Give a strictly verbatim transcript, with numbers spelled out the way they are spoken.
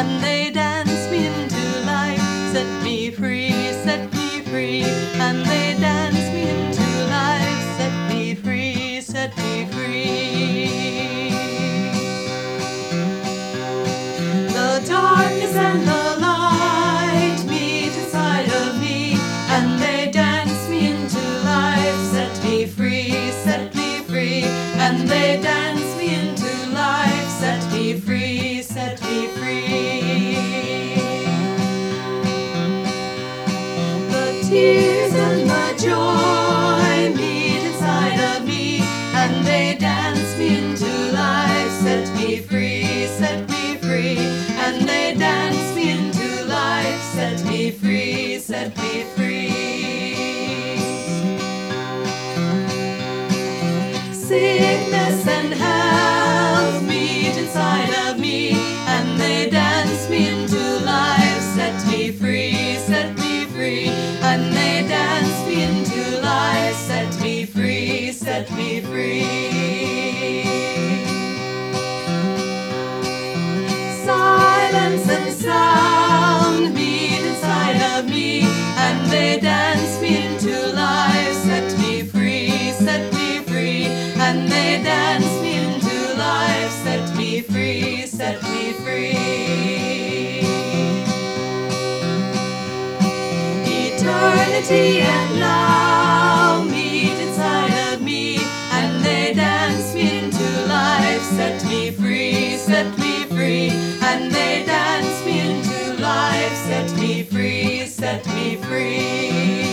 and they dance me into life. Set me free, set me free, and they dance me into life. Set me free, set me free. The darkness and the light meet inside of me, and they dance me into life. Set me free, set me free, and they dance me into life. Set me free, set me free. The tears and the joy meet inside of me, and they dance me into life. Set me free, set me free, and they dance me into life. Set me free, set me free. Sickness and health meet inside of me, and they dance me into life. Set me free, set me free, and they dance me into life. Set me free, set me free. Silence and sound meet inside of me, and they dance me into life. Set me free, set me free, and they dance me into life. Set me free, set me free. Eternity and now meet inside of me, and they dance me into life. Set me free, set me free, and they dance me into life. Set me free, set me free.